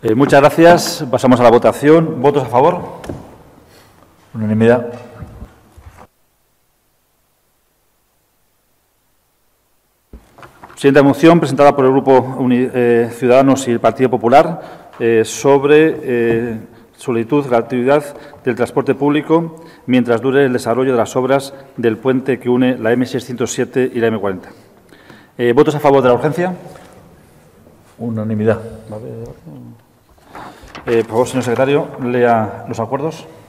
Muchas gracias. Pasamos a la votación. ¿Votos a favor? Unanimidad. Siguiente moción presentada por el Grupo Ciudadanos y el Partido Popular sobre solicitud de gratuidad del transporte público mientras dure el desarrollo de las obras del puente que une la M607 y la M40. ¿Votos a favor de la urgencia? Unanimidad. Por favor, señor secretario, lea los acuerdos.